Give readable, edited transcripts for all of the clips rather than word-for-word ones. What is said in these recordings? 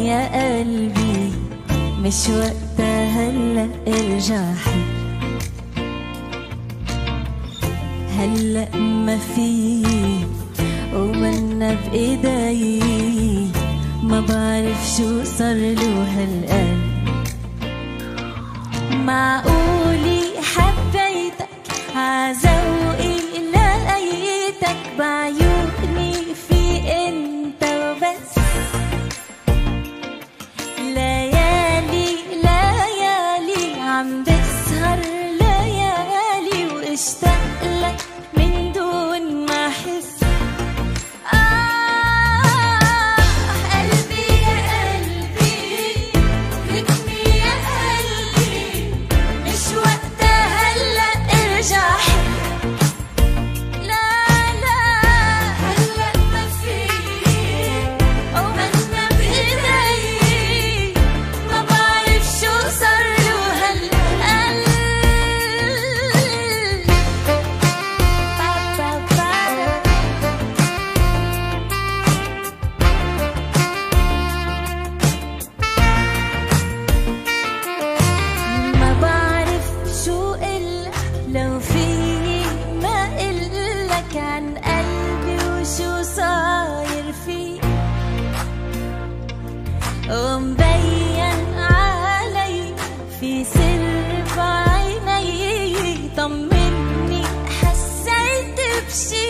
يا قلبي مش وقتها هلا ارجع حب. هلا ما في ومنا بايدي، ما بعرف شو صار له هالقلب. معقولي حبيتك عذوقي لقيتك بعيوني في انت وبس. ليالي ليالي عم بسهر ليالي واشتاق لك من دون ما احس. قلبي يا قلبي ركني يا قلبي مش وقتها هلا ارجع حب. لا لا هلا ما في ومنا بايدي، ما بعرف شو صار له هالقلب. ما بعرف شو قلك لو فيي ما قلك عن قلبي وشو صاير فيه. ومبين علي في سر بعيني، طمني حسيت بشي.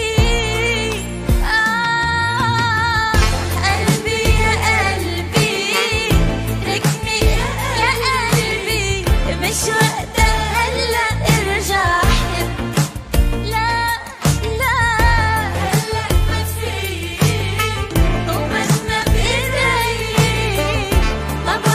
قلبي يا قلبي ركني يا قلبي مش وقتها هلا ارجع حب. لا لا هلا ما في ومنا بايدي، ما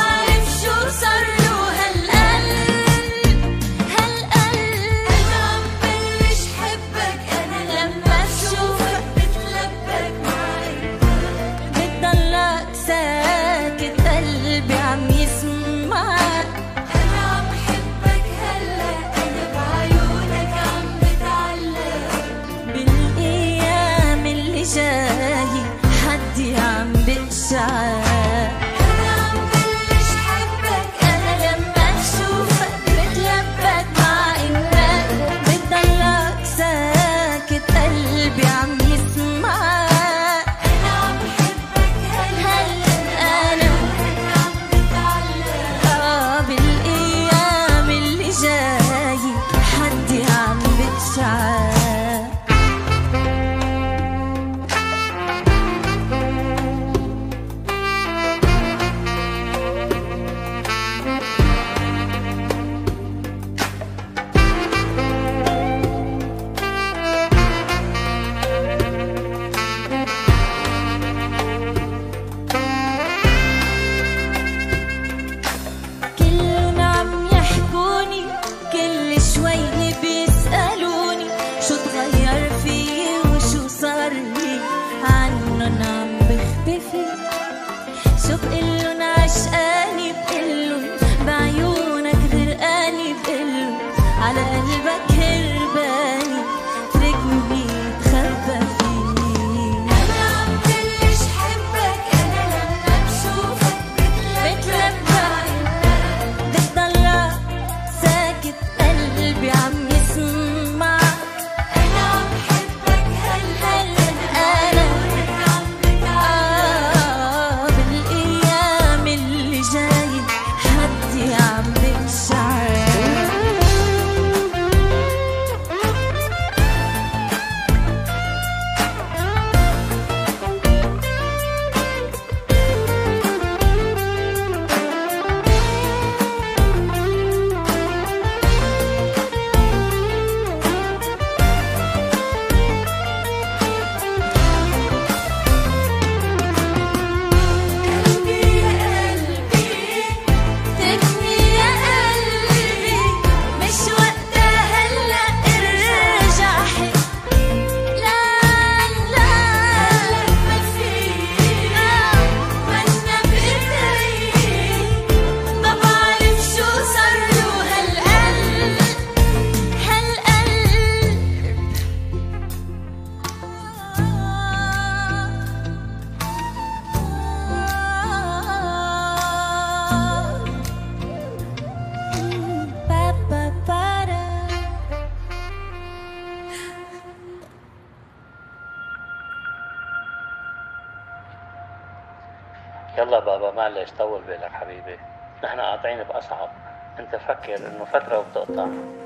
يلا بابا معلش طول بالك حبيبي، نحن قاطعين بأصعب، انت فكر انه فترة وبتقطع.